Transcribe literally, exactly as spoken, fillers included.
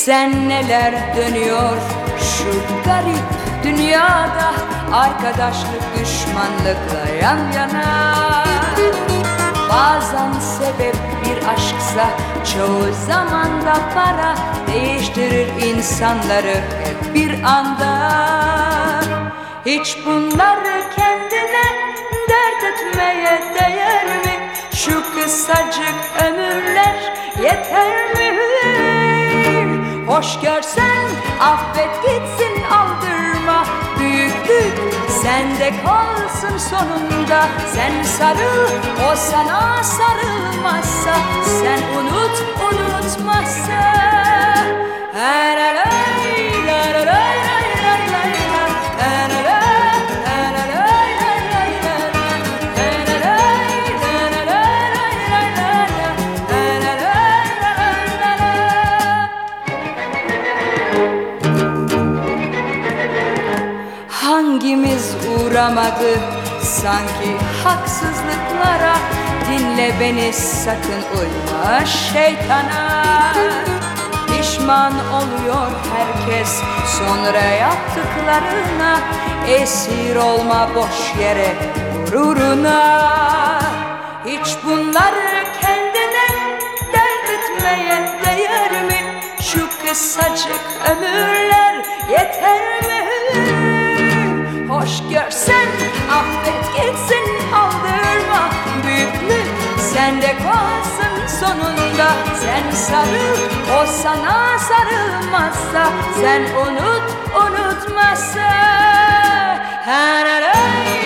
Bilsen neler dönüyor şu garip dünyada, arkadaşlık düşmanlıkla yan yana. Bazen sebep bir aşksa çoğu zaman da para değiştirir insanları hep bir anda. Hiç bunları kendine dert etmeye değer mi? Şu kısacık ömürler yeter mi? Hoş görsen affet gitsin, aldırma. Büyüklük sende kalsın sonunda. Sen sarıl, o sana sarılmazsa. Sen unut, unutmazsa. Hangimiz uğramadı sanki haksızlıklara? Dinle beni, sakın uyma şeytana. Pişman oluyor herkes sonra yaptıklarına. Esir olma boş yere gururuna. Hiç bunları kendine dert etmeye değer mi? Şu kısacık ömürler yeter mi? Hoş görsen affet gitsin, aldırma. Büyüklük sende kalsın sonunda. Sen sarıl, o sana sarılmazsa. Sen unut, unutmazsa.